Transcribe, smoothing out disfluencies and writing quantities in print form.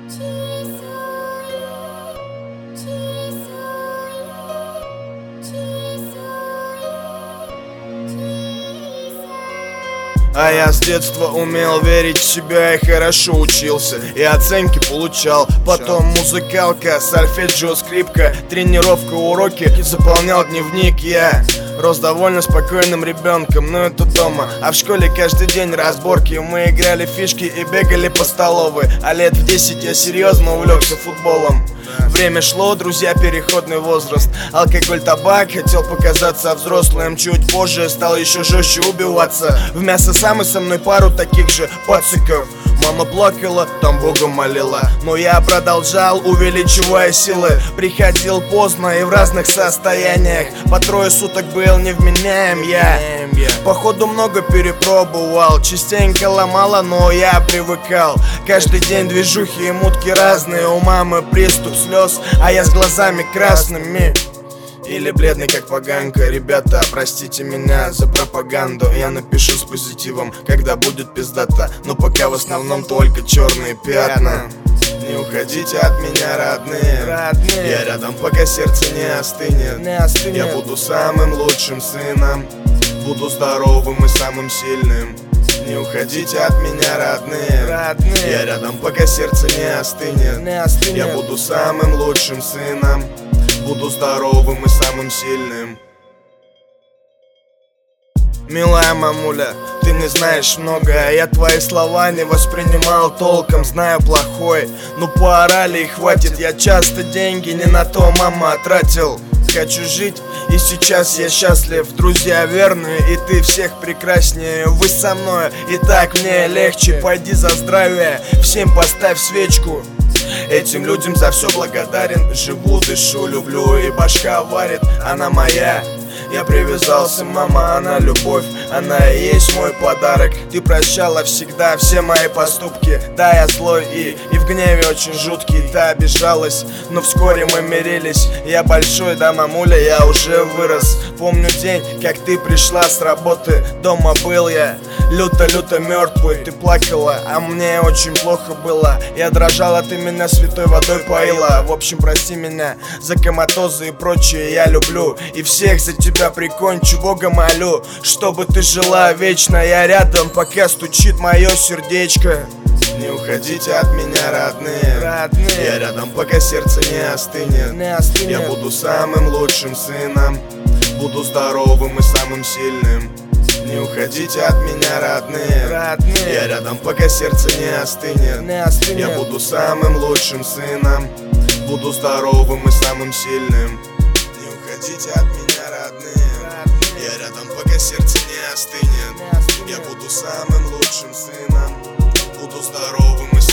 А я с детства умел верить в себя и хорошо учился, и оценки получал. Потом музыкалка, сольфеджио, скрипка, тренировка, уроки, заполнял дневник. Я рос довольно спокойным ребенком, но это дома. А в школе каждый день разборки. Мы играли в фишки и бегали по столовой. А лет в 10 я серьезно увлекся футболом. Время шло, друзья, переходный возраст. Алкоголь, табак, хотел показаться взрослым. Чуть позже стал еще жестче убиваться в мясо сам и со мной пару таких же пациков. Мама плакала, там Бога молила, но я продолжал, увеличивая силы. Приходил поздно и в разных состояниях, по 3 суток был невменяем я. Походу много перепробовал, частенько ломало, но я привыкал. Каждый день движухи и мутки разные, у мамы приступ слез, а я с глазами красными. Или бледный как поганка. Ребята, простите меня за пропаганду. Я напишу с позитивом, когда будет пиздата, но пока в основном только черные пятна. Не уходите от меня, родные. Я рядом, пока сердце не остынет. Я буду самым лучшим сыном, буду здоровым и самым сильным. Не уходите от меня, родные. Я рядом, пока сердце не остынет. Я буду самым лучшим сыном, буду здоровым и самым сильным. Милая мамуля, ты не знаешь много, а я твои слова не воспринимал толком. Знаю плохой, но поорали и хватит. Я часто деньги не на то, мама, тратил. Хочу жить, и сейчас я счастлив. Друзья верные, и ты всех прекраснее. Вы со мной, и так мне легче. Пойди за здравие, всем поставь свечку. Этим людям за все благодарен. Живу, дышу, люблю, и башка варит. Она моя. Я привязался, мама, она любовь, она и есть мой подарок. Ты прощала всегда все мои поступки. Да, я злой и в гневе очень жуткий. Ты обижалась, но вскоре мы мирились. Я большой, да, мамуля, я уже вырос. Помню день, как ты пришла с работы. Дома был я люто-люто мертвый. Ты плакала, а мне очень плохо было. Я дрожала, ты меня святой водой поила. В общем, прости меня за коматозы и прочее. Я люблю и всех за тебя прикончу, Бога молю, чтобы ты жила вечно. Я рядом, пока стучит мое сердечко. Не уходите от меня, родные. Я рядом, пока сердце не остынет. Я буду самым лучшим сыном, буду здоровым и самым сильным. Не уходите от меня, родные. Я рядом, пока сердце не остынет. Я буду самым лучшим сыном, буду здоровым и самым сильным. Не уходите от меня, родные. Я рядом, пока сердце не остынет. Я буду самым лучшим сыном, буду здоровым и